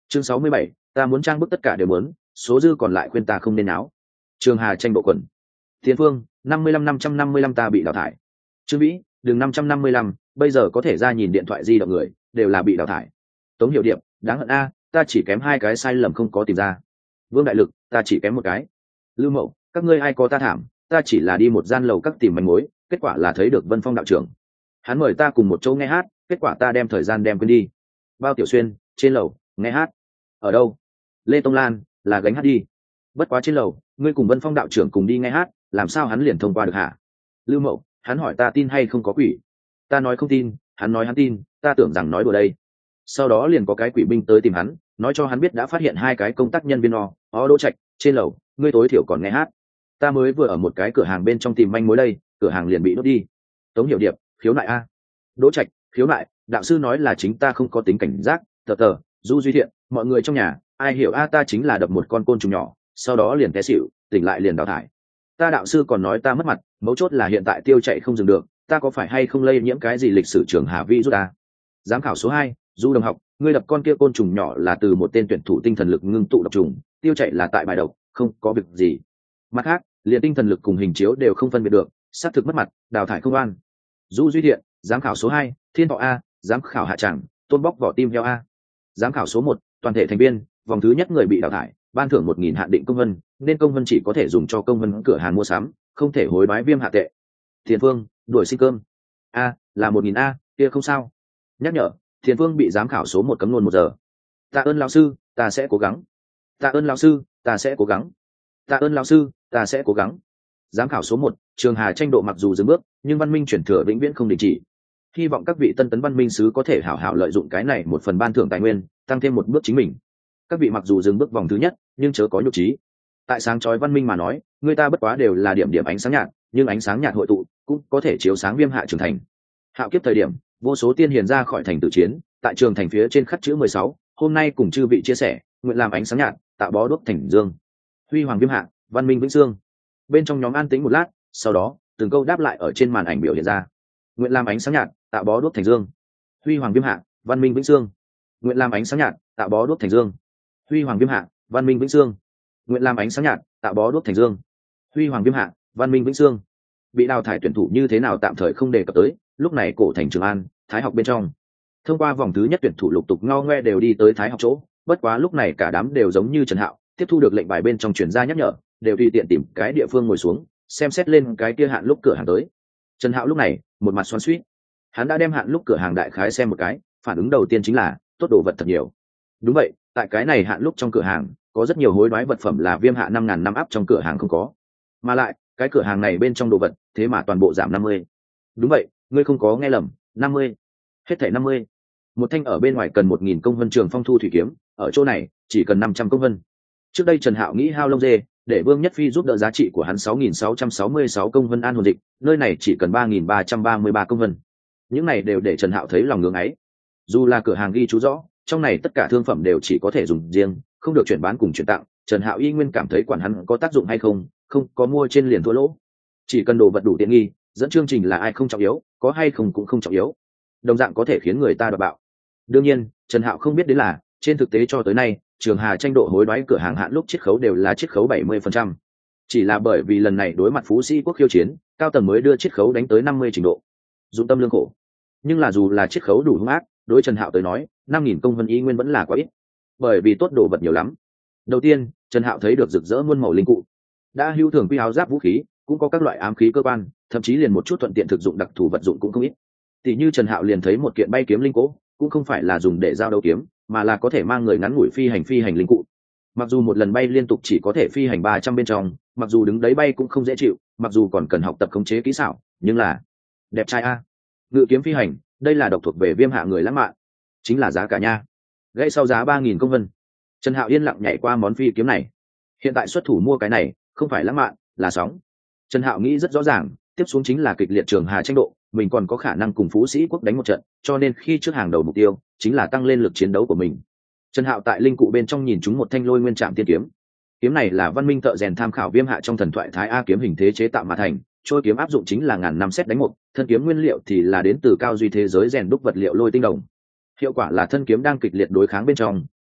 Chương 67, ta muốn trang bức tất cả đều muốn, số dư còn lại khuyên ta không nên áo. Trường Hà tranh bộ quần. Tiền Phương, 55 ta bị đào thải. Trương Vĩ, đường 555, bây giờ có thể ra nhìn điện thoại di động người, đều là bị đào thải. Tống Hiểu Điệp, đáng hận a, ta chỉ kém 2 cái sai lầm không có tìm ra. Vương Đại Lực, ta chỉ kém 1 cái. Lưu Mậu, các ngươi ai có ta thảm, ta chỉ là đi một gian lầu các tìm manh mối, kết quả là thấy được Vân Phong đạo trưởng. Hắn mời ta cùng một chỗ nghe hát, kết quả ta đem thời gian đem quên đi. Bao Tiểu Xuyên, trên lầu, nghe hát. Ở đâu? Lê Tông Lan, là gánh hát đi. Bất quá trên lầu, ngươi cùng Vân Phong đạo trưởng cùng đi nghe hát, làm sao hắn liền thông qua được hả? Lưu Mậu, hắn hỏi ta tin hay không có quỷ. Ta nói không tin, hắn nói hắn tin, ta tưởng rằng nói đùa đây. Sau đó liền có cái quỷ binh tới tìm hắn, nói cho hắn biết đã phát hiện 2 cái công tác nhân viên Đỗ Trạch, trên lầu, ngươi tối thiểu còn nghe hát. Ta mới vừa ở một cái cửa hàng bên trong tìm manh mối đây, cửa hàng liền bị đốt đi. Tống Hiểu Điệp, khiếu nại a. Đỗ Trạch, khiếu nại, đạo sư nói là chính ta không có tính cảnh giác, tờ Du Duy Thiện, mọi người trong nhà, ai hiểu a, ta chính là đập một con côn trùng nhỏ, sau đó liền té xỉu, tỉnh lại liền đào thải. Ta đạo sư còn nói ta mất mặt, mấu chốt là hiện tại tiêu chạy không dừng được, ta có phải hay không lây nhiễm cái gì lịch sử trường Hà Vi rút ta. Giám khảo số 2, Du Đồng học, ngươi đập con kia côn trùng nhỏ là từ một tên tuyển thủ tinh thần lực ngưng tụ độc trùng, tiêu chạy là tại bài độc, không có việc gì. Mặt khác, liền tinh thần lực cùng hình chiếu đều không phân biệt được, xác thực mất mặt, đào thải không an. Du Duy Thiện, giám khảo số 2, Thiên Thọ a, giám khảo hạ tràng, Tôn Bóc vỏ tim heo a. Giám khảo số 1, toàn thể thành viên, vòng thứ nhất người bị đào thải, ban thưởng 1000 hạn định công vân, nên công vân chỉ có thể dùng cho công vân cửa hàng mua sắm, không thể hối đoái viêm hạ tệ. Thiền Phương, đuổi xin cơm. A, là 1000 a, kia không sao. Nhắc nhở, Thiền Phương bị giám khảo số 1 cấm luôn 1 giờ. Tạ ơn lão sư, ta sẽ cố gắng. Tạ ơn lão sư, ta sẽ cố gắng. Tạ ơn lão sư, ta sẽ cố gắng. Giám khảo số 1, Trường Hà tranh độ mặc dù dừng bước, nhưng văn minh chuyển thừa vĩnh viễn không đình chỉ. Hy vọng các vị tân tấn văn minh sứ có thể hảo hảo lợi dụng cái này một phần ban thưởng tài nguyên, tăng thêm một bước chính mình. Các vị mặc dù dừng bước vòng thứ nhất, nhưng chớ có nhục trí. Tại sáng chói văn minh mà nói, người ta bất quá đều là điểm điểm ánh sáng nhạt, nhưng ánh sáng nhạt hội tụ cũng có thể chiếu sáng viêm hạ trưởng thành. Hạo kiếp thời điểm, vô số tiên hiền ra khỏi thành tử chiến, tại trường thành phía trên khắc chữ 16, hôm nay cùng chư vị chia sẻ, nguyện làm ánh sáng nhạt, tạo bó đuốc thành dương. Huy hoàng viêm hạ, văn minh vĩnh dương. Bên trong nhóm an tĩnh một lát, sau đó, từng câu đáp lại ở trên màn ảnh biểu hiện ra. Nguyện làm ánh sáng nhạt, tạo bó đuốc thành dương. Huy hoàng viêm hạ, văn minh vĩnh dương. Nguyện làm ánh sáng nhạt, tạo bó đuốc thành dương. Huy hoàng viêm hạ, văn minh vĩnh dương. Nguyện làm ánh sáng nhạt, tạo bó đuốc thành dương. Huy hoàng viêm hạ, văn minh vĩnh dương. Bị đào thải tuyển thủ như thế nào tạm thời không đề cập tới, lúc này cổ thành Trường An, Thái học bên trong. Thông qua vòng thứ nhất tuyển thủ lục tục ngao ngoe đều đi tới Thái học chỗ, bất quá lúc này cả đám đều giống như Trần Hạo, tiếp thu được lệnh bài bên trong truyền ra nhắc nhở, đều tùy tiện tìm cái địa phương ngồi xuống, xem xét lên cái kia hạn lúc cửa hàng tới. Trần Hạo lúc này, một mặt xoắn xuýt. Hắn đã đem hạn lúc cửa hàng đại khái xem một cái, phản ứng đầu tiên chính là, tốt đồ vật thật nhiều. Đúng vậy, tại cái này hạn lúc trong cửa hàng, có rất nhiều hối đoái vật phẩm là viêm hạ 5000 năm áp trong cửa hàng không có. Mà lại, cái cửa hàng này bên trong đồ vật, thế mà toàn bộ giảm 50. Đúng vậy, ngươi không có nghe lầm, 50. Hết thảy 50. Một thanh ở bên ngoài cần 1000 công vân trường phong thu thủy kiếm, ở chỗ này chỉ cần 500 công vân. Trước đây Trần Hạo nghĩ hao lông dê, để Vương Nhất Phi giúp đỡ giá trị của hắn 6666 công vân an hồn dịch, nơi này chỉ cần 3333 công vân. Những này đều để Trần Hạo thấy lòng ngưỡng ấy. Dù là cửa hàng ghi chú rõ, trong này tất cả thương phẩm đều chỉ có thể dùng riêng, không được chuyển bán cùng chuyển tặng, Trần Hạo y nguyên cảm thấy quản hắn có tác dụng hay không, không có mua trên liền thua lỗ. Chỉ cần đồ vật đủ tiện nghi, dẫn chương trình là ai không trọng yếu, có hay không cũng không trọng yếu. Đồng dạng có thể khiến người ta đoạt bạo. Đương nhiên, Trần Hạo không biết đến là, trên thực tế cho tới nay, Trường Hà tranh độ hối đoái cửa hàng hạn lúc chiết khấu đều là chiết khấu 70%. Chỉ là bởi vì lần này đối mặt Phú Sĩ quốc khiêu chiến, cao tầng mới đưa chiết khấu đánh tới 50 trình độ. Dụng tâm lương khổ. Nhưng là dù là chiết khấu đủ hung ác, đối Trần Hạo tới nói, 5000 công vân y nguyên vẫn là quá ít. Bởi vì tốt đồ vật nhiều lắm. Đầu tiên, Trần Hạo thấy được rực rỡ muôn màu linh cụ. Đã hữu thường quy áo giáp vũ khí, cũng có các loại ám khí cơ quan, thậm chí liền một chút thuận tiện thực dụng đặc thù vật dụng cũng không ít. Tỷ như Trần Hạo liền thấy một kiện bay kiếm linh cố, cũng không phải là dùng để giao đấu kiếm, mà là có thể mang người ngắn ngủi phi hành linh cụ. Mặc dù một lần bay liên tục chỉ có thể phi hành 300 bên trong, mặc dù đứng đấy bay cũng không dễ chịu, mặc dù còn cần học tập khống chế kỹ xảo, nhưng là đẹp trai a. Ngự kiếm phi hành, đây là độc thuộc về viêm hạ người lãng mạn, chính là giá cả nha. Gãy sau giá 3000 công vân. Trần Hạo yên lặng nhảy qua món phi kiếm này. Hiện tại xuất thủ mua cái này, không phải lãng mạn, là sóng. Trần Hạo nghĩ rất rõ ràng, tiếp xuống chính là kịch liệt Trường Hà tranh độ, mình còn có khả năng cùng Phú Sĩ quốc đánh một trận, cho nên khi trước hàng đầu mục tiêu chính là tăng lên lực chiến đấu của mình. Trần Hạo tại linh cụ bên trong nhìn chúng một thanh Lôi Nguyên Trạm Tiên kiếm. Kiếm này là văn minh thợ rèn tham khảo viêm hạ trong thần thoại Thái A kiếm hình thế chế tạo mà thành, trôi kiếm áp dụng chính là ngàn năm xét đánh một, thân kiếm nguyên liệu thì là đến từ cao duy thế giới rèn đúc vật liệu lôi tinh đồng. Hiệu quả là thân kiếm đang kịch liệt đối kháng bên trong,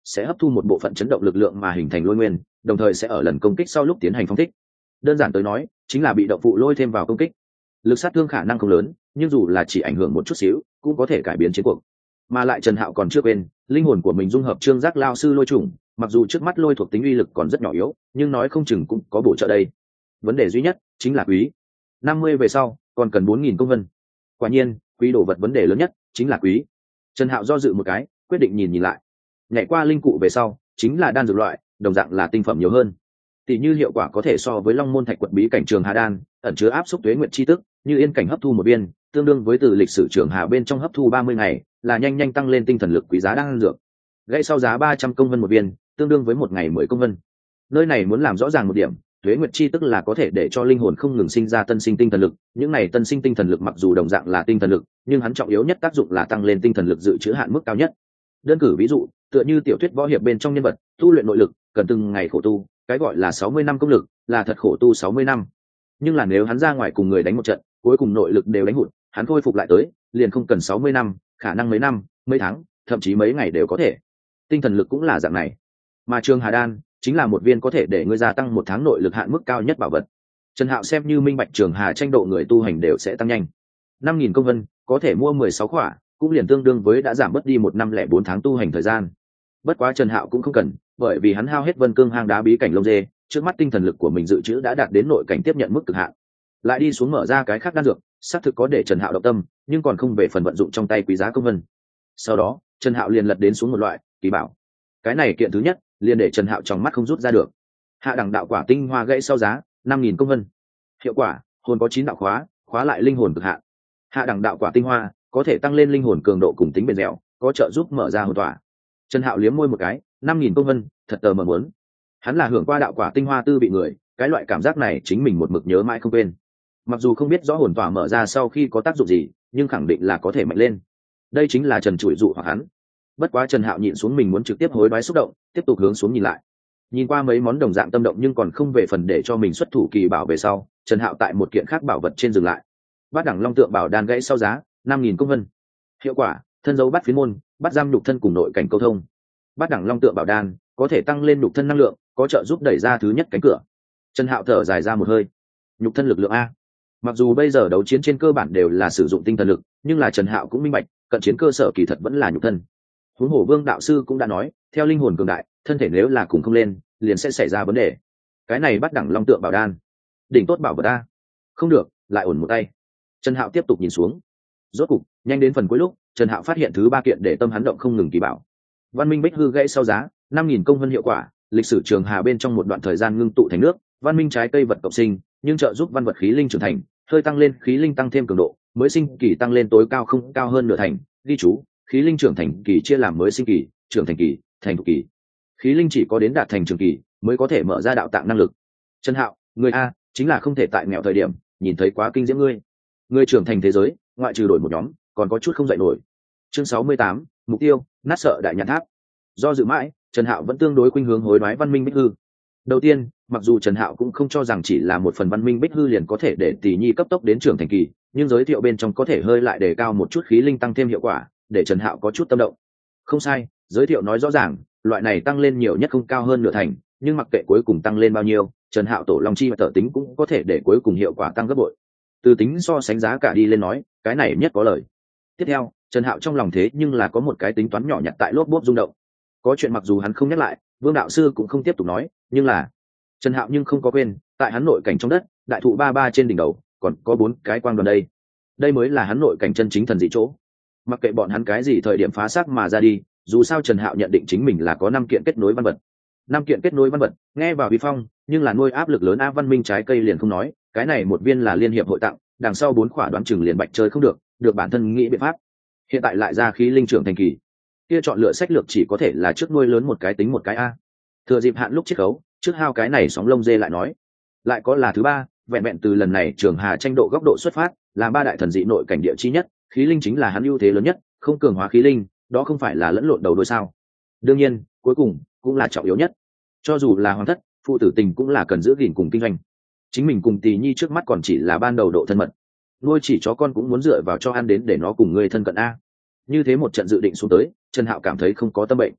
sẽ hấp thu một bộ phận chấn động lực lượng mà hình thành lôi nguyên, đồng thời sẽ ở lần công kích sau lúc tiến hành phóng thích. Đơn giản tới nói chính là bị động phụ lôi thêm vào công kích. Lực sát thương khả năng không lớn, nhưng dù là chỉ ảnh hưởng một chút xíu cũng có thể cải biến chiến cuộc. Mà lại Trần Hạo còn chưa quên linh hồn của mình dung hợp trương giác lao sư lôi trùng, mặc dù trước mắt lôi thuộc tính uy lực còn rất nhỏ yếu, nhưng nói không chừng cũng có bổ trợ đây. Vấn đề duy nhất chính là quý. 50 về sau còn cần 4.000 công vân. Quả nhiên quý đồ vật vấn đề lớn nhất chính là quý. Trần Hạo do dự một cái, quyết định nhìn lại. Nhảy qua linh cụ về sau chính là đan dược loại, đồng dạng là tinh phẩm nhiều hơn. Tỷ như hiệu quả có thể so với Long Môn Thạch Quật bí cảnh Trường Hà đan, ẩn chứa áp xúc tuế nguyện chi tức, như yên cảnh hấp thu một viên, tương đương với từ lịch sử Trường Hà bên trong hấp thu 30 ngày, là nhanh nhanh tăng lên tinh thần lực quý giá đan dược. Gãy sau giá 300 công vân một viên, tương đương với một ngày 10 công vân. Nơi này muốn làm rõ ràng một điểm, tuế nguyệt chi tức là có thể để cho linh hồn không ngừng sinh ra tân sinh tinh thần lực. Những này tân sinh tinh thần lực mặc dù đồng dạng là tinh thần lực, nhưng hắn trọng yếu nhất tác dụng là tăng lên tinh thần lực dự trữ hạn mức cao nhất. Đơn cử ví dụ, tựa như tiểu thuyết võ hiệp bên trong nhân vật tu luyện nội lực cần từng ngày khổ tu, cái gọi là 60 năm công lực là thật khổ tu 60 năm. Nhưng là nếu hắn ra ngoài cùng người đánh một trận, cuối cùng nội lực đều đánh hụt, hắn khôi phục lại tới liền không cần 60 năm, khả năng mấy năm, mấy tháng, thậm chí mấy ngày đều có thể. Tinh thần lực cũng là dạng này. Mà Trường Hà đan chính là một viên có thể để ngươi gia tăng một tháng nội lực hạn mức cao nhất bảo vật. Trần Hạo xem như minh bạch Trường Hà tranh độ người tu hành đều sẽ tăng nhanh. 5.000 công vân có thể mua 16 khỏa, cũng liền tương đương với đã giảm bớt đi 1 năm 04 tháng tu hành thời gian. Bất quá Trần Hạo cũng không cần, bởi vì hắn hao hết Vân Cương hang đá bí cảnh lông dê, trước mắt tinh thần lực của mình dự trữ đã đạt đến nội cảnh tiếp nhận mức cực hạn. Lại đi xuống mở ra cái khác đan dược, xác thực có để Trần Hạo động tâm, nhưng còn không về phần vận dụng trong tay quý giá công vân. Sau đó Trần Hạo liền lật đến xuống một loại kỳ bảo. Cái này kiện thứ nhất liền để Trần Hạo trong mắt không rút ra được. Hạ đẳng đạo quả tinh hoa gãy sau giá 5.000 công vân. Hiệu quả hồn có 9 đạo khóa, khóa lại linh hồn cực hạn. Hạ đẳng đạo quả tinh hoa có thể tăng lên linh hồn cường độ cùng tính bền dẻo, có trợ giúp mở ra hồn tỏa. Trần Hạo liếm môi một cái, 5.000 công vân thật tờ mờ muốn. Hắn là hưởng qua đạo quả tinh hoa tư bị người, cái loại cảm giác này chính mình một mực nhớ mãi không quên. Mặc dù không biết rõ hồn tỏa mở ra sau khi có tác dụng gì, nhưng khẳng định là có thể mạnh lên. Đây chính là Trần Trụi dụ hoặc hắn. Bất quá Trần Hạo nhịn xuống mình muốn trực tiếp hối đoái xúc động, tiếp tục hướng xuống nhìn lại. Nhìn qua mấy món đồng dạng tâm động nhưng còn không về phần để cho mình xuất thủ kỳ bảo về sau, Trần Hạo tại một kiện khác bảo vật trên dừng lại. Bát đẳng long tượng bảo đan gãy sau giá 5.000 công vân. Hiệu quả thân dấu bắt phiến môn, bắt giam nhục thân cùng nội cảnh câu thông. Bát đẳng long tượng bảo đan có thể tăng lên nhục thân năng lượng, có trợ giúp đẩy ra thứ nhất cánh cửa. Trần Hạo thở dài ra một hơi. Nhục thân lực lượng a. Mặc dù bây giờ đấu chiến trên cơ bản đều là sử dụng tinh thần lực, nhưng là Trần Hạo cũng minh bạch, cận chiến cơ sở kỳ thật vẫn là nhục thân. Huống hồ Vương đạo sư cũng đã nói, theo linh hồn cường đại, thân thể nếu là cùng không lên, liền sẽ xảy ra vấn đề. Cái này bắt đẳng long tượng bảo đan, đỉnh tốt bảo vật a. Không được, lại ổn một tay. Trần Hạo tiếp tục nhìn xuống. Rốt cục, nhanh đến phần cuối lúc, Trần Hạo phát hiện thứ 3 kiện để tâm hắn động không ngừng kỳ bảo. Văn minh bích hư gãy sau giá 5.000 công vân. Hiệu quả lịch sử Trường Hà bên trong một đoạn thời gian ngưng tụ thành nước, văn minh trái cây vật cộng sinh, nhưng trợ giúp văn vật khí linh trưởng thành, hơi tăng lên khí linh tăng thêm cường độ, mới sinh kỳ tăng lên tối cao không cao hơn nửa thành. Ghi chú, khí linh trưởng thành kỳ chia làm mới sinh kỳ, trưởng thành kỳ, thành thục kỳ. Khí linh chỉ có đến đạt thành trường kỳ mới có thể mở ra đạo tạng năng lực. Trần Hạo, người a chính là không thể tại nghèo thời điểm nhìn thấy quá kinh diễm ngươi. Ngươi trưởng thành thế giới, ngoại trừ đổi một nhóm, còn có chút không dạy nổi. Chương 68, mục tiêu, nát sợ đại nhãn tháp. Do dự mãi, Trần Hạo vẫn tương đối khuynh hướng hối đoái văn minh bích hư. Đầu tiên, mặc dù Trần Hạo cũng không cho rằng chỉ là một phần văn minh bích hư liền có thể để tỷ nhi cấp tốc đến trưởng thành kỳ, nhưng giới thiệu bên trong có thể hơi lại đề cao một chút khí linh tăng thêm hiệu quả, để Trần Hạo có chút tâm động. Không sai, giới thiệu nói rõ ràng, loại này tăng lên nhiều nhất không cao hơn nửa thành, nhưng mặc kệ cuối cùng tăng lên bao nhiêu, Trần Hạo tổ long chi và tở tính cũng có thể để cuối cùng hiệu quả tăng gấp bội. Từ tính so sánh giá cả đi lên nói, cái này nhất có lời. Tiếp theo, Trần Hạo trong lòng thế nhưng là có một cái tính toán nhỏ nhặt tại lốp bốp rung động. Có chuyện mặc dù hắn không nhắc lại, Vương đạo sư cũng không tiếp tục nói, nhưng là Trần Hạo nhưng không có quên, tại hắn nội cảnh trong đất, đại thụ ba ba trên đỉnh đầu, còn có 4 cái quang đoàn đây. Đây mới là hắn nội cảnh chân chính thần dị chỗ. Mặc kệ bọn hắn cái gì thời điểm phá xác mà ra đi, dù sao Trần Hạo nhận định chính mình là có 5 kiện kết nối văn vật. 5 kiện kết nối văn vật, nghe vào vi phong, nhưng là nuôi áp lực lớn a văn minh trái cây liền không nói, cái này một viên là liên hiệp hội tặng, đằng sau 4 khỏa đoán chừng liền bạch chơi không được, được bản thân nghĩ biện pháp. Hiện tại lại ra khí linh trưởng thành kỳ. Kia chọn lựa sách lược chỉ có thể là trước nuôi lớn một cái tính một cái a. Thừa dịp hạn lúc chiết khấu, trước hao cái này sóng lông dê lại nói. Lại có là thứ 3, vẹn vẹn từ lần này Trường Hà tranh độ góc độ xuất phát, là 3 đại thần dị nội cảnh địa chi nhất, khí linh chính là hắn ưu thế lớn nhất, không cường hóa khí linh, đó không phải là lẫn lộn đầu đuôi sao? Đương nhiên, cuối cùng cũng là trọng yếu nhất. Cho dù là hoàng thất, phụ tử tình cũng là cần giữ gìn cùng kinh doanh. Chính mình cùng Tỳ Nhi trước mắt còn chỉ là ban đầu độ thân mật. Nuôi chỉ chó con cũng muốn dựa vào cho ăn đến để nó cùng người thân cận a. Như thế một trận dự định xuống tới, Trần Hạo cảm thấy không có tâm bệnh.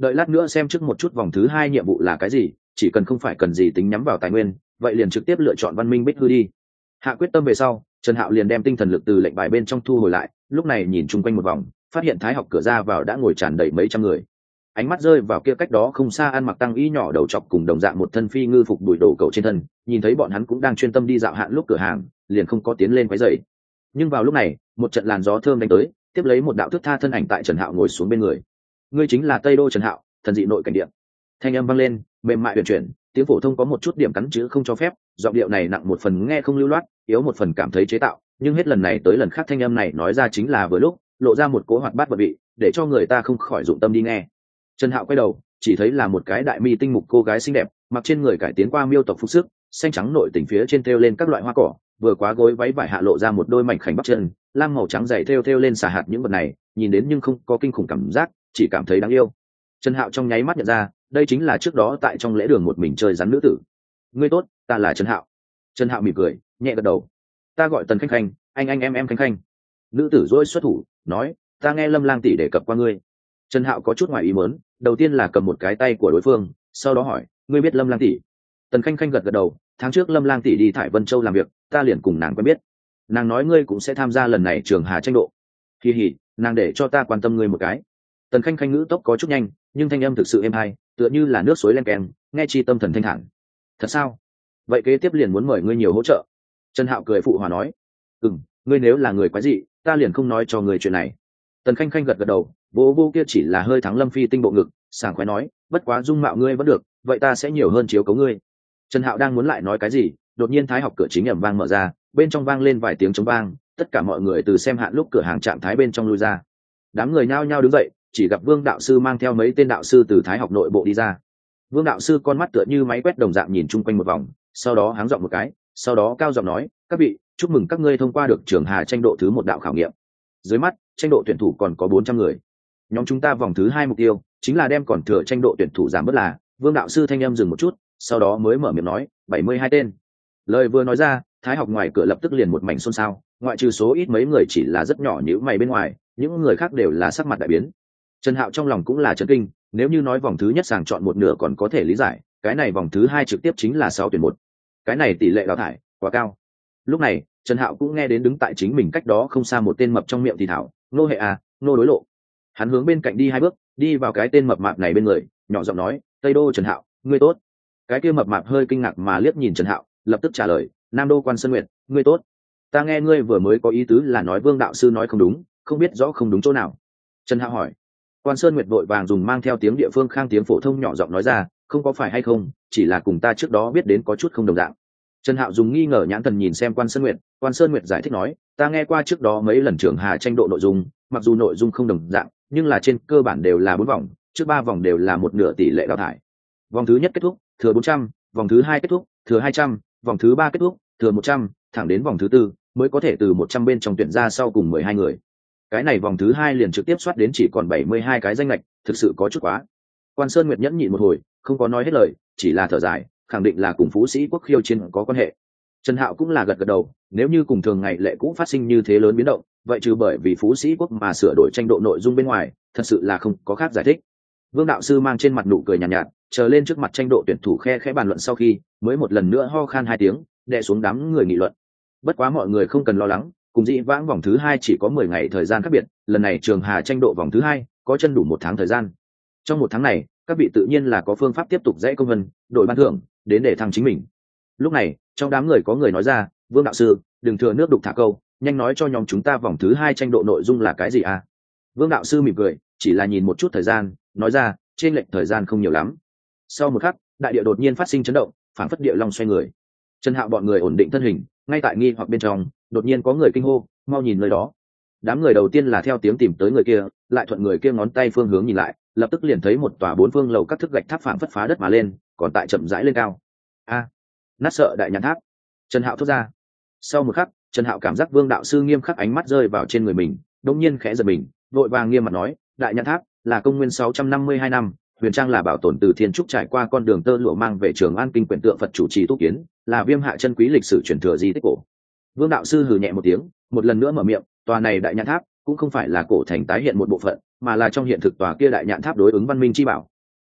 đợi lát nữa xem trước một chút vòng thứ 2 nhiệm vụ là cái gì, chỉ cần không phải cần gì tính nhắm vào tài nguyên, vậy liền trực tiếp lựa chọn văn minh bích hư đi. Hạ quyết tâm về sau, Trần Hạo liền đem tinh thần lực từ lệnh bài bên trong thu hồi lại, lúc này nhìn chung quanh một vòng, phát hiện thái học cửa ra vào đã ngồi tràn đầy mấy trăm người. Ánh mắt rơi vào kia cách đó không xa ăn mặc tăng y nhỏ đầu chọc cùng đồng dạng một thân phi ngư phục đùi đồ cầu trên thân, nhìn thấy bọn hắn cũng đang chuyên tâm đi dạo hạn lúc cửa hàng, liền không có tiến lên quấy rầy. Nhưng vào lúc này, một trận làn gió thơm đánh tới, tiếp lấy một đạo thước tha thân ảnh tại Trần Hạo ngồi xuống bên người. Ngươi chính là Tây Đô Trần Hạo, thần dị nội cảnh điện. Thanh âm vang lên, mềm mại huyền chuyển, tiếng phổ thông có một chút điểm cắn chữ không cho phép, giọng điệu này nặng một phần nghe không lưu loát, yếu một phần cảm thấy chế tạo, nhưng hết lần này tới lần khác thanh âm này nói ra chính là vừa lúc, lộ ra một cố hoạt bát vật vị, để cho người ta không khỏi dụng tâm đi nghe. Trần Hạo quay đầu, chỉ thấy là một cái đại mi tinh mục cô gái xinh đẹp, mặc trên người cải tiến qua miêu tộc phục sức, xanh trắng nội tình phía trên thêu lên các loại hoa cỏ, vừa quá gối váy vải hạ lộ ra một đôi mảnh khảnh bắp chân, lam màu trắng dày thêu lên xà hạt những vật này, nhìn đến nhưng không có kinh khủng cảm giác, chỉ cảm thấy đáng yêu. Trần Hạo trong nháy mắt nhận ra, đây chính là trước đó tại trong lễ đường một mình chơi rắn nữ tử. Ngươi tốt, ta là Trần Hạo. Trần Hạo mỉm cười, nhẹ gật đầu. Ta gọi Tần Khanh Khanh, anh em Khanh Khanh. Nữ tử rỗi xuất thủ, nói, ta nghe Lâm Lang tỷ đề cập qua ngươi. Trần Hạo có chút ngoài ý muốn, đầu tiên là cầm một cái tay của đối phương, sau đó hỏi, ngươi biết Lâm Lang tỷ? Tần Khanh Khanh gật gật đầu, tháng trước Lâm Lang tỷ đi Thải Vân Châu làm việc, ta liền cùng nàng quen biết. Nàng nói ngươi cũng sẽ tham gia lần này trường hà tranh độ. Kỳ hỉ, nàng để cho ta quan tâm ngươi một cái. Tần Khanh Khanh ngữ tốc có chút nhanh, nhưng thanh âm thực sự êm hay, tựa như là nước suối len keng, nghe chi tâm thần thanh thản. Thật sao? Vậy kế tiếp liền muốn mời ngươi nhiều hỗ trợ. Trần Hạo cười phụ hòa nói, ngươi nếu là người quái dị, ta liền không nói cho ngươi chuyện này. Tần Khanh Khanh gật gật đầu, vô vô kia chỉ là hơi thắng Lâm Phi tinh bộ ngực, sảng khoái nói, bất quá dung mạo ngươi vẫn được, vậy ta sẽ nhiều hơn chiếu cố ngươi. Trần Hạo đang muốn lại nói cái gì, đột nhiên thái học cửa chính ầm vang mở ra, bên trong vang lên vài tiếng trống vang, tất cả mọi người từ xem hạn lúc cửa hàng trạng thái bên trong lui ra. Đám người nhao nhao đứng dậy, chỉ gặp Vương đạo sư mang theo mấy tên đạo sư từ thái học nội bộ đi ra. Vương đạo sư con mắt tựa như máy quét đồng dạng nhìn chung quanh một vòng, sau đó háng giọng một cái, sau đó cao giọng nói, các vị, chúc mừng các ngươi thông qua được trường hà tranh độ thứ 1 đạo khảo nghiệm. Dưới mắt tranh độ tuyển thủ còn có 400 người. Nhóm chúng ta vòng thứ 2 mục tiêu chính là đem còn thừa tranh độ tuyển thủ giảm bớt là. Vương đạo sư thanh em dừng một chút, sau đó mới mở miệng nói, 72 tên. Lời vừa nói ra, thái học ngoài cửa lập tức liền một mảnh xôn xao, ngoại trừ số ít mấy người chỉ là rất nhỏ nhíu mày bên ngoài, những người khác đều là sắc mặt đại biến. Trần Hạo trong lòng cũng là chấn kinh, nếu như nói vòng thứ nhất sàng chọn một nửa còn có thể lý giải, cái này vòng thứ 2 trực tiếp chính là 6 tuyển 1. Cái này tỷ lệ đào thải quá cao. Lúc này Trần Hạo cũng nghe đến đứng tại chính mình cách đó không xa một tên mập trong miệng thì thảo, nô hệ à, nô đối lộ. Hắn hướng bên cạnh đi 2 bước, đi vào cái tên mập mạp này bên người, nhỏ giọng nói, Tây Đô Trần Hạo, ngươi tốt. Cái kia mập mạp hơi kinh ngạc mà liếc nhìn Trần Hạo, lập tức trả lời, Nam Đô Quan Sơn Nguyệt, ngươi tốt. Ta nghe ngươi vừa mới có ý tứ là nói Vương đạo sư nói không đúng, không biết rõ không đúng chỗ nào. Trần Hạo hỏi. Quan Sơn Nguyệt vội vàng dùng mang theo tiếng địa phương khang tiếng phổ thông nhỏ giọng nói ra, không có phải hay không, chỉ là cùng ta trước đó biết đến có chút không đồng dạng. Trần Hạo dùng nghi ngờ nhãn thần nhìn xem Quan Sơn Nguyệt, Quan Sơn Nguyệt giải thích nói, ta nghe qua trước đó mấy lần trường hà tranh độ nội dung, mặc dù nội dung không đồng dạng, nhưng là trên cơ bản đều là 4 vòng, trước 3 vòng đều là một nửa tỷ lệ đào thải. Vòng thứ nhất kết thúc, thừa 400, vòng thứ 2 kết thúc, thừa 200, vòng thứ 3 kết thúc, thừa 100, thẳng đến vòng thứ 4 mới có thể từ 100 bên trong tuyển ra sau cùng 12 người. Cái này vòng thứ 2 liền trực tiếp soát đến chỉ còn 72 cái danh lệch, thực sự có chút quá. Quan Sơn Nguyệt nhẫn nhịn một hồi, không có nói hết lời, chỉ là thở dài, khẳng định là cùng Phú Sĩ Quốc khiêu chiến có quan hệ. Trần Hạo cũng là gật gật đầu, nếu như cùng thường ngày lệ cũ phát sinh như thế lớn biến động, vậy trừ bởi vì Phú Sĩ Quốc mà sửa đổi tranh độ nội dung bên ngoài, thật sự là không có khác giải thích. Vương đạo sư mang trên mặt nụ cười nhàn nhạt, chờ lên trước mặt tranh độ tuyển thủ khe khẽ bàn luận sau khi, mới một lần nữa ho khan 2 tiếng, đè xuống đám người nghị luận. Bất quá mọi người không cần lo lắng, cùng dĩ vãng vòng thứ 2 chỉ có 10 ngày thời gian khác biệt, lần này trường hà tranh độ vòng thứ 2 có chân đủ 1 tháng thời gian. Trong 1 tháng này, các vị tự nhiên là có phương pháp tiếp tục dãy công vân, đổi ban thưởng, đến để thăng chính mình. Lúc này, trong đám người có người nói ra, Vương đạo sư, đừng thừa nước đục thả câu, nhanh nói cho nhóm chúng ta vòng thứ 2 tranh độ nội dung là cái gì à? Vương đạo sư mỉm cười, chỉ là nhìn một chút thời gian, nói ra, trên lệch thời gian không nhiều lắm. Sau một khắc, đại địa đột nhiên phát sinh chấn động, phảng phất địa long xoay người. Trần Hạo bọn người ổn định thân hình, ngay tại nghi hoặc bên trong, đột nhiên có người kinh hô, mau nhìn nơi đó. Đám người đầu tiên là theo tiếng tìm tới người kia, lại thuận người kia ngón tay phương hướng nhìn lại, lập tức liền thấy một tòa 4 phương lầu các thức gạch tháp phảng phất phá đất mà lên, còn tại chậm rãi lên cao. A, nát sợ đại nhãn tháp. Trần Hạo thốt ra. Sau một khắc, Trần Hạo cảm giác Vương đạo sư nghiêm khắc ánh mắt rơi vào trên người mình, đột nhiên khẽ giật mình, vội vàng nghiêm mặt nói, đại nhãn tháp là công nguyên 652 năm, huyền trang là bảo tồn từ thiên trúc trải qua con đường tơ lụa mang về Trường An kinh quyển tượng Phật chủ trì tu kiến, là viêm hạ chân quý lịch sử truyền thừa di tích cổ. Vương đạo sư hừ nhẹ một tiếng, một lần nữa mở miệng, tòa này đại nhãn tháp cũng không phải là cổ thành tái hiện một bộ phận, mà là trong hiện thực tòa kia đại nhãn tháp đối ứng văn minh chi bảo,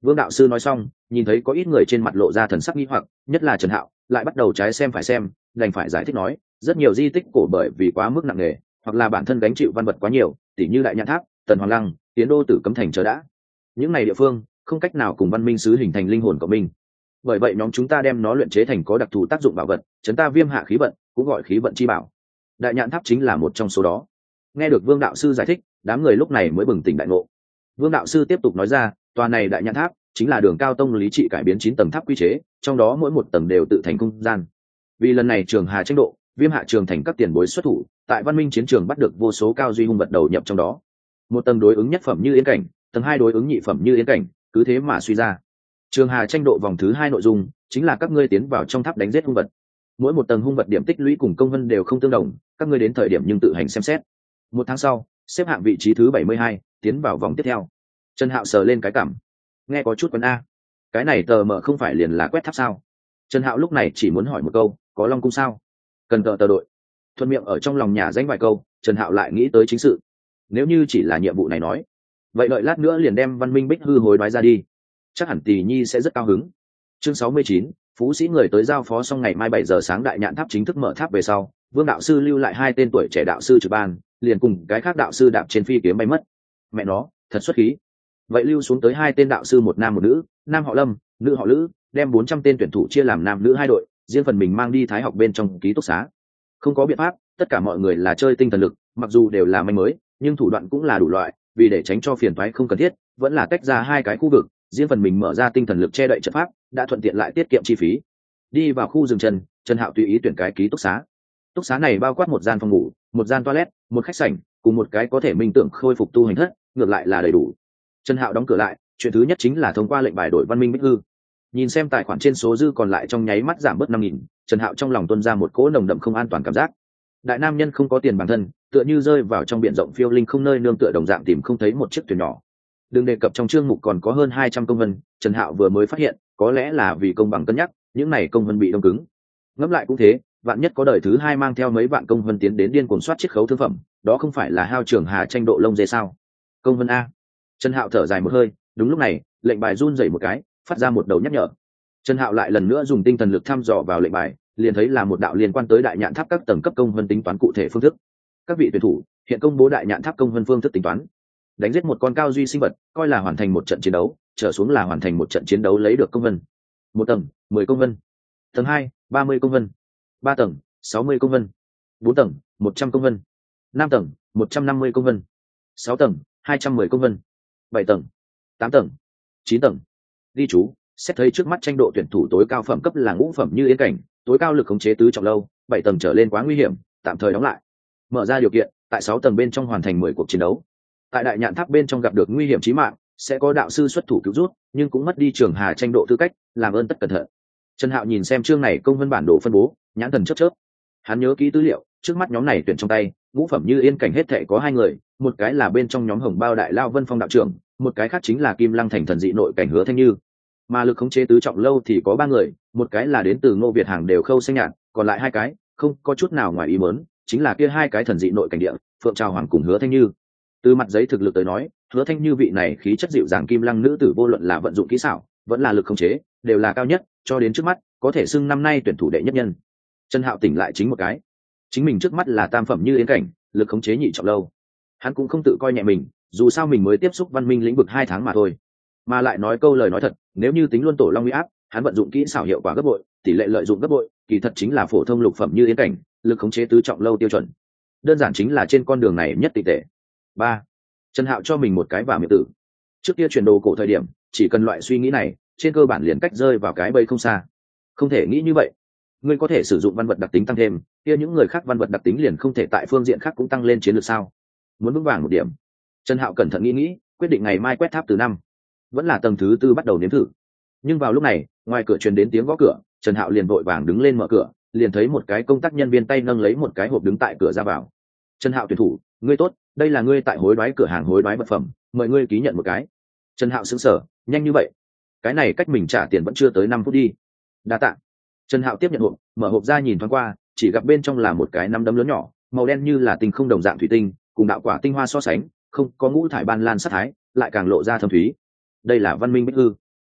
Vương đạo sư nói xong, nhìn thấy có ít người trên mặt lộ ra thần sắc nghi hoặc, nhất là Trần Hạo lại bắt đầu trái xem phải xem, đành phải giải thích nói rất nhiều di tích cổ bởi vì quá mức nặng nề hoặc là bản thân gánh chịu văn vật quá nhiều, tỉ như Đại Nhãn Tháp, Tần Hoàng Lăng, Tiến Đô Tử Cấm Thành chờ đã, những này địa phương không cách nào cùng văn minh sứ hình thành linh hồn của mình, bởi vậy nhóm chúng ta đem nó luyện chế thành có đặc thù tác dụng bảo vật, chấn ta viêm hạ khí vận, cũng gọi khí vận chi bảo. Đại Nhãn Tháp chính là một trong số đó. Nghe được Vương đạo sư giải thích, đám người lúc này mới bừng tỉnh đại ngộ. Vương đạo sư tiếp tục nói ra, tòa này Đại Nhãn Tháp chính là Đường Cao Tông lý trị cải biến 9 tầng tháp quy chế, trong đó mỗi một tầng đều tự thành không gian. Vì lần này Trường Hà tranh độ, Viêm Hạ Trường thành các tiền bối xuất thủ, tại văn minh chiến trường bắt được vô số cao duy hung vật đầu nhập trong đó. Một tầng đối ứng nhất phẩm như Yên Cảnh, tầng 2 đối ứng nhị phẩm như Yên Cảnh, cứ thế mà suy ra. Trường Hà tranh độ vòng thứ 2 nội dung chính là các ngươi tiến vào trong tháp đánh giết hung vật. Mỗi một tầng hung vật điểm tích lũy cùng công vân đều không tương đồng, các ngươi đến thời điểm nhưng tự hành xem xét. Một tháng sau, xếp hạng vị trí thứ 72, tiến vào vòng tiếp theo. Trần Hạo sờ lên cái cảm, nghe có chút quen a. Cái này tờ mờ không phải liền là quét tháp sao? Trần Hạo lúc này chỉ muốn hỏi một câu, có Long cung sao? Cần tờ đội. Thuận miệng ở trong lòng nhà danh vài câu, Trần Hạo lại nghĩ tới chính sự. Nếu như chỉ là nhiệm vụ này nói, vậy đợi lát nữa liền đem Văn Minh Bích hư hối đoái ra đi, chắc hẳn Tỷ Nhi sẽ rất cao hứng. Chương 69, Phú sĩ người tới giao phó xong ngày mai 7 giờ sáng Đại Nhãn Tháp chính thức mở tháp về sau, Vương đạo sư lưu lại 2 tên tuổi trẻ đạo sư trực ban, liền cùng cái khác đạo sư đạp trên phi kiếm bay mất. Mẹ nó, thật xuất khí. Vậy lưu xuống tới 2 tên đạo sư, một nam một nữ, nam họ Lâm, nữ họ Lữ, đem 400 tên tuyển thủ chia làm nam nữ 2 đội, riêng phần mình mang đi Thái học bên trong ký túc xá. Không có biện pháp, tất cả mọi người là chơi tinh thần lực, mặc dù đều là manh mới, nhưng thủ đoạn cũng là đủ loại, vì để tránh cho phiền toái không cần thiết, vẫn là tách ra 2 cái khu vực, riêng phần mình mở ra tinh thần lực che đậy trận pháp, đã thuận tiện lại tiết kiệm chi phí. Đi vào khu rừng chân, Trần Hạo tùy ý tuyển cái ký túc xá. Túc xá này bao quát một gian phòng ngủ, một gian toilet, một khách sảnh, cùng một cái có thể minh tưởng khôi phục tu hành thất, ngược lại là đầy đủ. Trần Hạo đóng cửa lại, chuyện thứ nhất chính là thông qua lệnh bài đổi Văn Minh Bích hư. Nhìn xem tài khoản trên số dư còn lại trong nháy mắt giảm bớt 5.000, Trần Hạo trong lòng tuôn ra một cỗ nồng đậm không an toàn cảm giác. Đại nam nhân không có tiền bản thân, tựa như rơi vào trong biển rộng phiêu linh không nơi nương tựa đồng dạng, tìm không thấy một chiếc thuyền nhỏ. Đừng đề cập trong chương mục còn có hơn 200 công vân, Trần Hạo vừa mới phát hiện, có lẽ là vì công bằng cân nhắc, những này công vân bị đông cứng. Ngẫm lại cũng thế, vạn nhất có đời thứ 2 mang theo mấy vạn công vân tiến đến điên cuồng soát chiết khấu thương phẩm, đó không phải là hao Trường Hà tranh độ lông dê sao? Công vân a. Trần Hạo thở dài một hơi, đúng lúc này, lệnh bài run rẩy một cái, phát ra một đầu nhắc nhở. Trần Hạo lại lần nữa dùng tinh thần lực thăm dò vào lệnh bài, liền thấy là một đạo liên quan tới Đại Nhãn Tháp các tầng cấp công vân tính toán cụ thể phương thức. Các vị tuyển thủ, hiện công bố Đại Nhãn Tháp công vân phương thức tính toán. Đánh giết một con cao duy sinh vật, coi là hoàn thành một trận chiến đấu, trở xuống là hoàn thành một trận chiến đấu lấy được công vân. 1 tầng, 10 công vân. Tầng 2, 30 công vân. 3 tầng, 60 công vân. 4 tầng, 100 công vân. 5 tầng, 150 công vân. 6 tầng, 210 công vân. 7 tầng, 8 tầng, 9 tầng. Ghi chú, xét thấy trước mắt tranh độ tuyển thủ tối cao phẩm cấp là ngũ phẩm như Yên Cảnh, tối cao lực khống chế tứ trọng lâu, 7 tầng trở lên quá nguy hiểm, tạm thời đóng lại. Mở ra điều kiện, tại 6 tầng bên trong hoàn thành 10 cuộc chiến đấu. Tại Đại Nhãn Tháp bên trong gặp được nguy hiểm chí mạng, sẽ có đạo sư xuất thủ cứu rút, nhưng cũng mất đi Trường Hà tranh độ tư cách, làm ơn tất cẩn thận. Trần Hạo nhìn xem chương này công văn bản đồ phân bố, nhãn thần chớp chớp. Hắn nhớ kỹ tư liệu, trước mắt nhóm này tuyển trong tay, ngũ phẩm như Yên Cảnh hết thảy có 2 người, một cái là bên trong nhóm Hồng Bao Đại Lao Vân Phong đạo trưởng, một cái khác chính là Kim Lăng Thành thần dị nội cảnh Hứa Thanh Như. Mà lực khống chế tứ trọng lâu thì có 3 người, một cái là đến từ Ngô Việt Hàng đều Khâu Xanh Nhạt, còn lại 2 cái, không có chút nào ngoài ý muốn, chính là kia 2 cái thần dị nội cảnh địa, Phượng Trào Hoàng cùng Hứa Thanh Như. Từ mặt giấy thực lực tới nói, Hứa Thanh Như vị này khí chất dịu dàng Kim Lăng nữ tử vô luận là vận dụng kỹ xảo, vẫn là lực khống chế, đều là cao nhất, cho đến trước mắt, có thể xưng năm nay tuyển thủ đệ nhất nhân. Trần Hạo tỉnh lại chính một cái, chính mình trước mắt là tam phẩm như Yên Cảnh, lực khống chế nhị trọng lâu. Hắn cũng không tự coi nhẹ mình, dù sao mình mới tiếp xúc văn minh lĩnh vực 2 tháng mà thôi. Mà lại nói câu lời nói thật, nếu như tính luôn tổ long uy áp, hắn vận dụng kỹ xảo hiệu quả gấp bội, tỷ lệ lợi dụng gấp bội, kỳ thật chính là phổ thông lục phẩm như Yên Cảnh, lực khống chế tứ trọng lâu tiêu chuẩn. Đơn giản chính là trên con đường này nhất tịch tệ. 3. Trần Hạo cho mình một cái vào miệng tử. Trước kia chuyển đồ cổ thời điểm, chỉ cần loại suy nghĩ này, trên cơ bản liền cách rơi vào cái bẫy không xa. Không thể nghĩ như vậy. Ngươi có thể sử dụng văn vật đặc tính tăng thêm, kia những người khác văn vật đặc tính liền không thể tại phương diện khác cũng tăng lên chiến lược sao? Muốn vững vàng một điểm. Trần Hạo cẩn thận nghĩ, quyết định ngày mai quét tháp từ 5. Vẫn là tầng thứ 4 bắt đầu nếm thử. Nhưng vào lúc này, ngoài cửa truyền đến tiếng gõ cửa, Trần Hạo liền vội vàng đứng lên mở cửa, liền thấy một cái công tác nhân viên tay nâng lấy một cái hộp đứng tại cửa ra vào. Trần Hạo tuyển thủ, ngươi tốt, đây là ngươi tại hối đoái cửa hàng hối đoái vật phẩm, mời ngươi ký nhận một cái. Trần Hạo sững sờ, nhanh như vậy? Cái này cách mình trả tiền vẫn chưa tới 5 phút đi. Đa tạ. Trần Hạo tiếp nhận hộp, mở hộp ra nhìn thoáng qua, chỉ gặp bên trong là một cái nắm đấm lớn nhỏ, màu đen như là tinh không đồng dạng thủy tinh, cùng đạo quả tinh hoa so sánh, không có ngũ thải ban lan sát thái, lại càng lộ ra thâm thúy. Đây là Văn Minh Bích hư.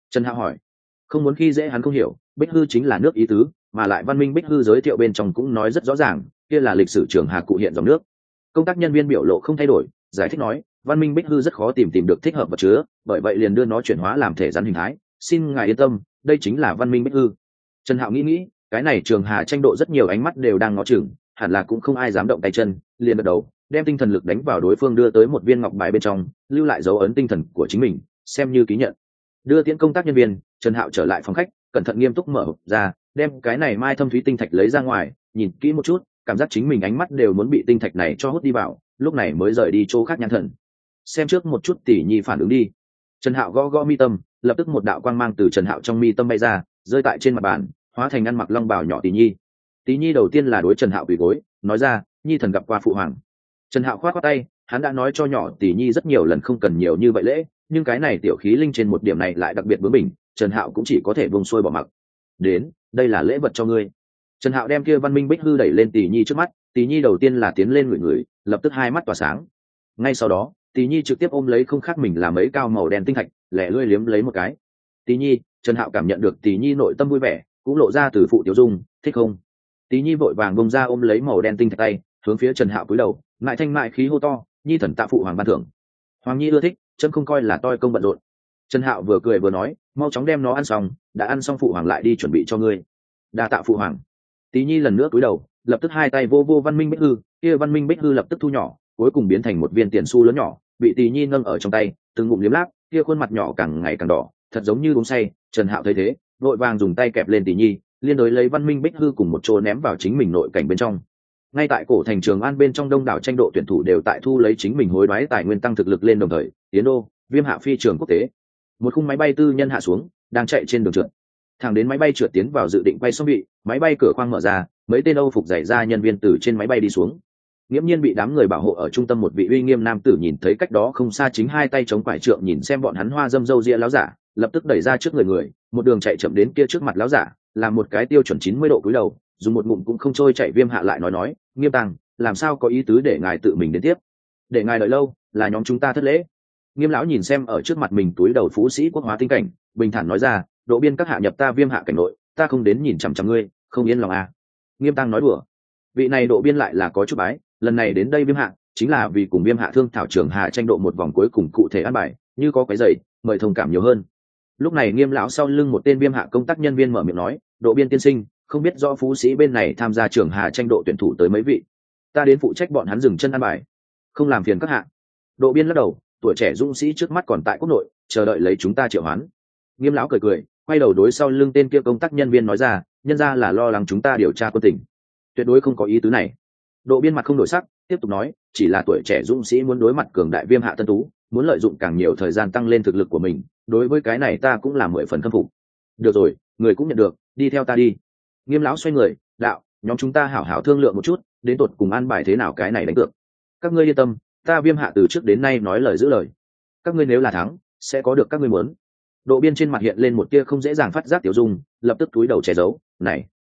Trần Hạo hỏi. Không muốn khi dễ hắn không hiểu, Bích Hư chính là nước ý tứ, mà lại Văn Minh Bích Hư giới thiệu bên trong cũng nói rất rõ ràng, kia là lịch sử Trường Hà cụ hiện dòng nước. Công tác nhân viên biểu lộ không thay đổi, giải thích nói, Văn Minh Bích Hư rất khó tìm được thích hợp vật chứa, bởi vậy liền đưa nó chuyển hóa làm thể rắn hình thái, xin ngài yên tâm, đây chính là Văn Minh Bích Hư. Trần Hạo nghĩ, cái này Trường Hà tranh độ rất nhiều ánh mắt đều đang ngó chừng, hẳn là cũng không ai dám động tay chân, liền gật đầu, đem tinh thần lực đánh vào đối phương đưa tới một viên ngọc bài bên trong, lưu lại dấu ấn tinh thần của chính mình, xem như ký nhận. Đưa tiễn công tác nhân viên, Trần Hạo trở lại phòng khách, cẩn thận nghiêm túc mở hộp ra, đem cái này mai thâm thúy tinh thạch lấy ra ngoài, nhìn kỹ một chút, cảm giác chính mình ánh mắt đều muốn bị tinh thạch này cho hút đi vào, lúc này mới rời đi chỗ khác nhãn thần. Xem trước một chút tỷ nhi phản ứng đi. Trần Hạo gõ gõ mi tâm, lập tức một đạo quang mang từ Trần Hạo trong mi tâm bay ra, rơi tại trên mặt bàn, hóa thành ăn mặc long bào nhỏ tỷ nhi. Tỷ nhi đầu tiên là đối Trần Hạo quỳ gối, nói ra, nhi thần gặp qua phụ hoàng. Trần Hạo khoát khoát tay, hắn đã nói cho nhỏ tỷ nhi rất nhiều lần không cần nhiều như vậy lễ, nhưng cái này tiểu khí linh trên một điểm này lại đặc biệt bướng bỉnh, Trần Hạo cũng chỉ có thể buông xuôi bỏ mặc. Đến, đây là lễ vật cho ngươi. Trần Hạo đem kia Văn Minh Bích Hư đẩy lên tỷ nhi trước mắt, tỷ nhi đầu tiên là tiến lên người, lập tức hai mắt tỏa sáng. Ngay sau đó, tỷ nhi trực tiếp ôm lấy không khác mình là mấy cao màu đen tinh thạch, lẻ lươi liếm lấy một cái. Tỷ nhi, Trần Hạo cảm nhận được tỷ nhi nội tâm vui vẻ, cũng lộ ra từ phụ tiểu dung, thích không? Tỷ nhi vội vàng bông ra ôm lấy màu đen tinh thạch tay, hướng phía Trần Hạo cúi đầu, mại thanh mại khí hô to, nhi thần tạ phụ hoàng ban thưởng. Hoàng nhi ưa thích, chấm không coi là toi công bận rộn. Trần Hạo vừa cười vừa nói, mau chóng đem nó ăn xong, đã ăn xong phụ hoàng lại đi chuẩn bị cho ngươi. Đa tạ phụ hoàng. Tỷ nhi lần nữa cúi đầu, lập tức hai tay vô vô Văn Minh Bích Hư, kia Văn Minh Bích Hư lập tức thu nhỏ, cuối cùng biến thành một viên tiền xu lớn nhỏ, bị tỷ nhi nâng ở trong tay, từng ngụm liếm láp, kia khuôn mặt nhỏ càng ngày càng đỏ, thật giống như uống say. Trần Hạo thấy thế, vội vàng dùng tay kẹp lên tỷ nhi, liên đối lấy Văn Minh Bích Hư cùng một chỗ ném vào chính mình nội cảnh bên trong. Ngay tại cổ thành Trường An bên trong đông đảo tranh độ tuyển thủ đều tại thu lấy chính mình hối đoái tài nguyên tăng thực lực lên, đồng thời tiến đô Viêm Hạ phi trường quốc tế, một khung máy bay tư nhân hạ xuống, đang chạy trên đường trượt. Thẳng đến máy bay trượt tiến vào dự định quay xong vị, máy bay cửa khoang mở ra, mấy tên Âu phục dày ra nhân viên từ trên máy bay đi xuống. Nghiễm nhiên bị đám người bảo hộ ở trung tâm một vị uy nghiêm nam tử nhìn thấy cách đó không xa, chính hai tay chống quải trượng nhìn xem bọn hắn hoa dâm râu ria láo giả, lập tức đẩy ra trước người, một đường chạy chậm đến kia trước mặt láo giả, làm một cái tiêu chuẩn 90 độ cúi đầu, dùng một ngụm cũng không trôi chạy. Viêm Hạ lại nói, Nghiêm Tăng, làm sao có ý tứ để ngài tự mình đến tiếp? Để ngài đợi lâu, là nhóm chúng ta thất lễ. Nghiêm lão nhìn xem ở trước mặt mình túi đầu phú sĩ quốc hóa tinh cảnh, bình thản nói ra, Độ Biên các hạ nhập ta Viêm Hạ cảnh nội, ta không đến nhìn chằm chằm ngươi, không yên lòng à? Nghiêm Tăng nói đùa, vị này Độ Biên lại là có chút bái, lần này đến đây Viêm Hạ chính là vì cùng Viêm Hạ thương thảo Trường Hà tranh độ một vòng cuối cùng cụ thể an bài, như có cái dày mời thông cảm nhiều hơn. Lúc này Nghiêm lão sau lưng một tên Viêm Hạ công tác nhân viên mở miệng nói, Độ Biên tiên sinh, không biết rõ phú sĩ bên này tham gia Trường Hà tranh độ tuyển thủ tới mấy vị, ta đến phụ trách bọn hắn dừng chân an bài, không làm phiền các hạ. Độ Biên lắc đầu, tuổi trẻ dũng sĩ trước mắt còn tại quốc nội, chờ đợi lấy chúng ta triệu hoán. Nghiêm lão cười, quay đầu đối sau lưng tên kia công tác nhân viên nói ra, nhân ra là lo lắng chúng ta điều tra quân tình, tuyệt đối không có ý tứ này. Độ Biên mặt không đổi sắc, tiếp tục nói, chỉ là tuổi trẻ dũng sĩ muốn đối mặt cường đại Viêm Hạ tân tú, muốn lợi dụng càng nhiều thời gian tăng lên thực lực của mình, đối với cái này ta cũng là 10 phần khâm phục. Được rồi, người cũng nhận được, đi theo ta đi. Nghiêm lão xoay người, đạo, nhóm chúng ta hảo hảo thương lượng một chút, đến tột cùng an bài thế nào cái này đánh cược. Các ngươi yên tâm, ta Viêm Hạ từ trước đến nay nói lời giữ lời. Các ngươi nếu là thắng, sẽ có được các ngươi muốn. Độ Biên trên mặt hiện lên một tia không dễ dàng phát giác tiểu dung, lập tức túi đầu che giấu, này,